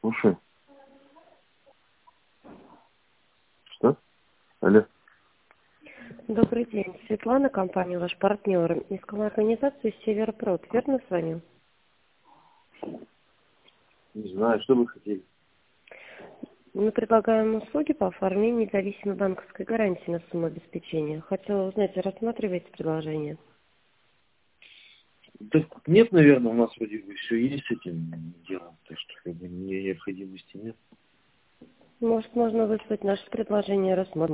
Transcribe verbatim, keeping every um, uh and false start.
Слушай. Что? Алло. Добрый день. Светлана, компания «Ваш партнер». Искала организацию «Северпрод». Верно звоню? Не знаю, что вы хотели. Мы предлагаем услуги по оформлению независимой банковской гарантии на сумму обеспечения. Хотела узнать, рассматриваете предложение? Да нет, наверное, у нас вроде бы все есть с этим делом, так что как бы необходимости нет. Может, можно выслать наше предложение, рассмотреть.